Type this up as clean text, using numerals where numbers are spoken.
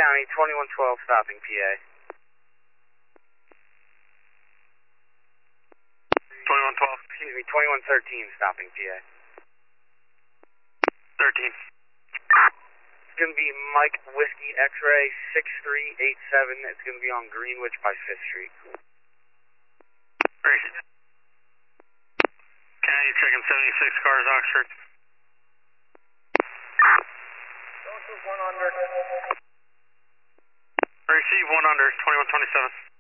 County, 2112 stopping PA. 2112. Excuse me, 2113 stopping PA. 13. It's going to be Mike Whiskey X-Ray 6387. It's going to be on Greenwich by 5th Street. Great. County checking 76 cars, Oxford. One under. Receive 1 under, 2127.